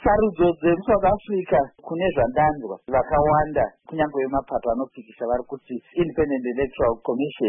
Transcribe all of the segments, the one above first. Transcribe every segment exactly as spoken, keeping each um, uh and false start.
sarudzo dzemuSouth Africa kune zvandanzwa vakawanda kunyange vemapato anopikisa vari kuti Independent Electoral Commission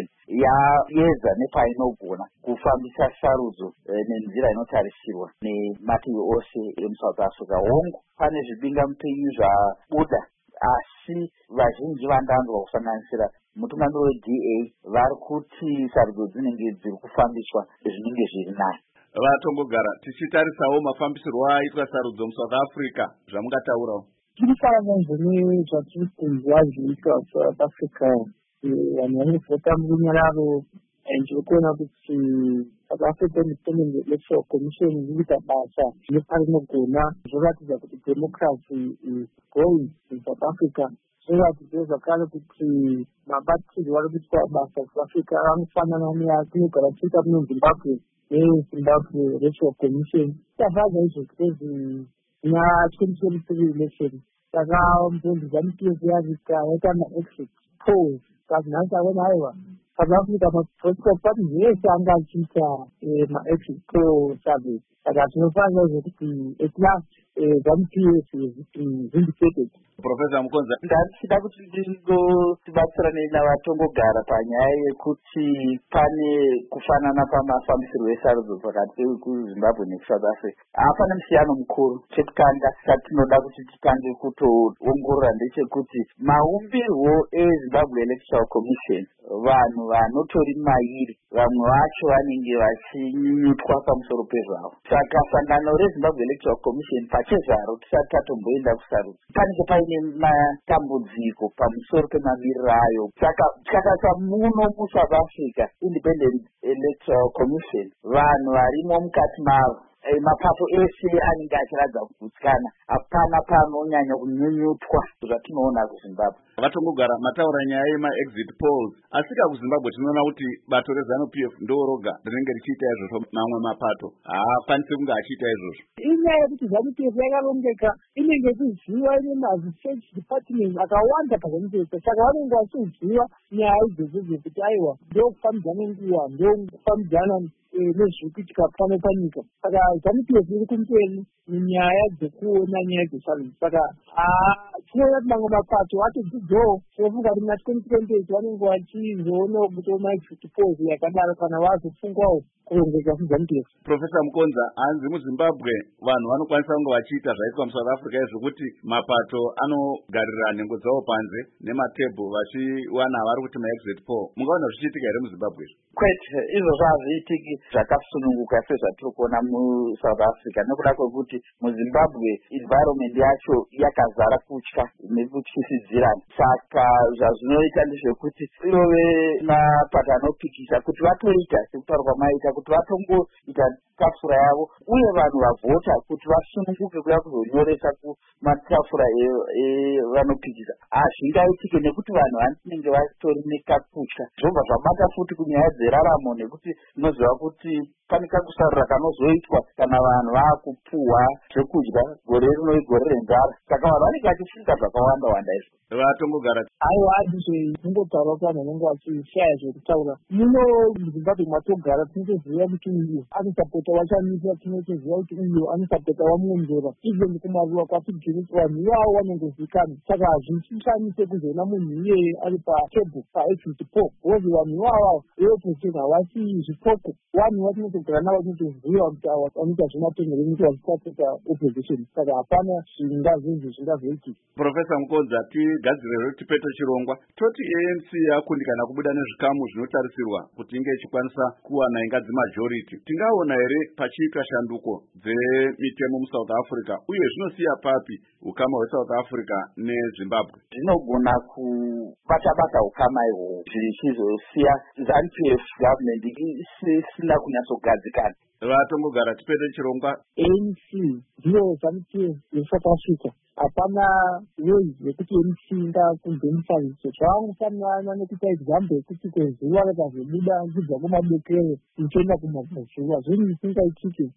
yaedza nepainogona kufambisa sarudzo e, nenzira inotarisirwa nemativi ose emuSouth Africa. Hongu pane zvibingamupinyi zvabuda asi vazhinji vandanzwa kusanganisira mutungamiri weD A vari kuti sarudzo dzinenge dziri kufambiswa zvinenge zviri naye. Vatongogara tichitarisawo mafambisirwo aitwa sarudzo muSouth Africa zvamungataurawo. Tirifanana zvatiri kunzwa zviitwa South Africa vanhu vanovhota murunyararo ndiri kuona kuti South African Independent Electoral Commission inoita basa neparinogona zvoratidza kuti democracy is going in South Africa. Zvoratidza zvakare kuti mabatirwo ari kuitwa basa South Africa anofanana neatinogara tichiita muno Zimbabwe neZimbabwe Electoral Commission. Tavadza izvo kuti na-twenty twenty-three election saka mbunzi mutezi yarika yaita ma-exit polls saka nhasi aona aiwa South Africa ma-political parties yese anga achiita ma-exit poll survey. Saka tinofanira kuti at last ZANU-P F is vindicated. Professor Mukonza, ndachida kuti ndingotibatsirane navatongogara panyaya yekuti pane kufanana pamafambisirwo esarudzo pakati kuZimbabwe neSouth Africa. Hapana musiyano mukuru. Chekutanga chatinoda kuti titange kutoongorora ndechekuti maumbirwo eZimbabwe Electoral Commission vanhu vanotori mairi vamwe vacho vanenge vachinyunyutwa pamusoro pezvavo. Saka sangano reZimbabwe Electoral Commission pachezvaro tisati tatomboenda kusarudzo panenge paine matambudziko pamusoro pemamiriro ayo. Saka tikatasa muno muSouth Africa Independent Electoral Commission vanhu varimo mukati mavo mapato ese anenge achiradza kugutsikana. Hapana panonyanya kunyunyutwa zvatinoona kuZimbabwe. Vatongogara mataura nyaya yema-exit polls asika kuZimbabwe tinoona kuti bato reZANU-P F ndoroga rinenge richiita izvozvo, mamwe mapato haakwanisi kunge achiita izvozvo. Inyaya yekuti ZANU-P F yakarongeka inenge ichiziva ine maresearch department akawanda paZANU-P F. Saka vanenge vachiziva nyaya idzodzo dzekuti aiwa ndokufambidzana nguva ndokufambidzana nezviri kuitika pano panyika. Saka ZANU-P F iri kumberi munyaya dzekuona nyaya dzesarudzo. Saka tinoona kuti mamwe mapato atodzidzawo tinofunga kuti na-twenty twenty-eight vanenge vachizoonawo kutowo ma-exit polls yakadaro kana vazofungwawo kurongeka kuZANU-P F. Professor Mukonza, hanzi muZimbabwe vanhu vanokwanisa kunge vachiita zvaitwa muSouth Africa izvokuti mapato anogarira nhengo dzavo panze nematebho vachiwana vari kuti ma-exit poll. Mungaona zvichiitika here muZimbabwe izvo? Kwete, izvozvo hazviitiki zvakasununguka sezvatiri kuona muSouth Africa nekuda kwekuti muZimbabwe environment yacho yakazara kutya nekutyisidzirana. Saka zvazvinoita ndezvekuti irove mapato anopikisa kuti vatoita sekutaura kwamaita kuti vatongoita tafura yavo uye vanhu vavhota kuti vasununguke kuda kuzonyoresa kumatafura evanopikisa. Hazvingaitike nekuti vanhu vanenge vatori nekakutya. Zvobva zvabata futi kunyaya dzeraramo nekuti tinoziva kuti pane kakusarura kanozoitwa kana vanhu vaakupuhwa zvekudya gore rino igore renzara. Saka vanhu vanenge vachifunga zvakawanda wanda izvo. Vatongogara aiwa handizvo ingotaura kuti vanhu vanenge vachishaya zvekutaura. Muno muZimbabwe matogara tinotoziva kuti uyu anosapota wachamisa, tinotoziva kuti uyu anosapota wamuonzera. Even kumaruwa kwatibviri vanhu ivavo vanongozikanwa. Saka hazvishamise kuzoona munhu iyeye ari patebho paexit poll. Wozi vanhu ivavo veopposition havasi zvipoko. Vanhu vatinotogara navo tinotoziva kuti ava vanoita zvematendero ekuti vachisapota opposition. Saka hapana zvingazvinzi zvingazoitika. Professor Mukonza, tigadzirire kuti tipete chirongwa toti A N C yakundikana kubuda nezvikamu zvinotarisirwa kuti inge ichikwanisa kuwana ingadzi majority. Tingaona here pachiitwa shanduko dzemitemo muSouth Africa uye zvinosiya papi ukama hweSouth Africa neZimbabwe? Zvinogona kubata-bata ukama ihwohwo zvichizosiya ZANU-P F government isina kunyatsogadzikana. Vatongogara tipete chirongwa A N C ndiyo ZANU-P F yeSouth Africa. Hapana wei yekuti A N C ingakunzenisaizvo zvavangofanirana nekuita example yekuti kwezuva rakazobuda kubva kumadokero ichienda kumabvazuva zvinhu zvisingaitiki